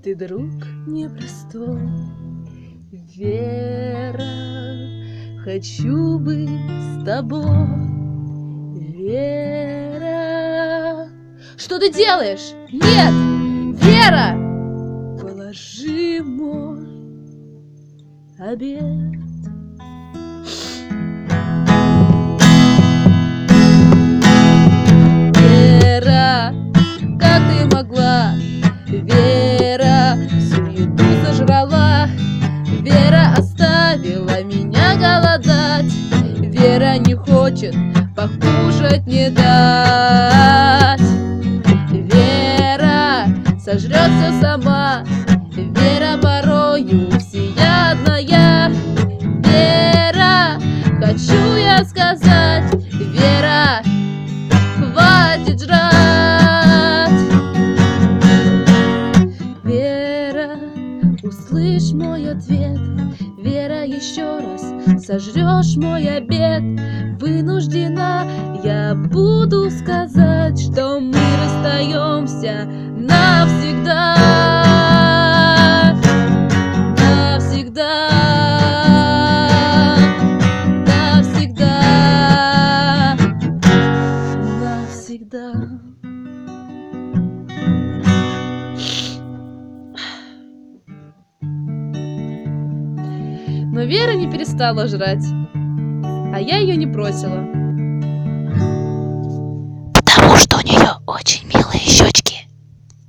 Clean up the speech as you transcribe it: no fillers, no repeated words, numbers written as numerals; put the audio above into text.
Ты друг непростой, Вера, хочу быть с тобой, Вера. Что ты делаешь? Нет, Вера! Положи мой обед. Вера, как ты могла? Вера, всю еду сожрала. Вера оставила меня голодать. Вера не хочет покушать не дать. Вера сожрет все сама. Вера порою всеядная. Вера, хочу я сказать, Вера, хватит жрать. Вера, услышь мой ответ. Вера, еще раз сожрешь мой обед. Вынуждена я буду сказать, что мы расстаемся навсегда. Навсегда. Навсегда. Навсегда. Но Вера не перестала жрать, а я ее не бросила. Потому что у нее очень